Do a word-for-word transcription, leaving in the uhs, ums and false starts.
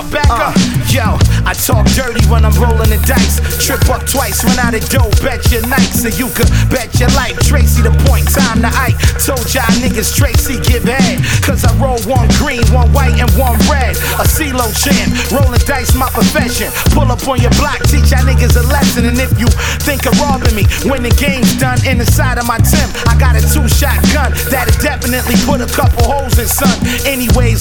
back up. Uh, yo, I talk dirty when I'm rolling the dice. Trip up twice, run out of dough, bet your nights. So you could bet your life. Tracy the point, time to Ike. Told y'all niggas Tracy give head. Cause I roll one green, one white, and one red. A CeeLo champ, rolling dice my profession. Pull up on your block, teach y'all niggas a lesson. And if you think of robbing me, when the game's done, in the side of my Tim, I got a two-shot gun that'll definitely put a couple holes in, son. Anyways,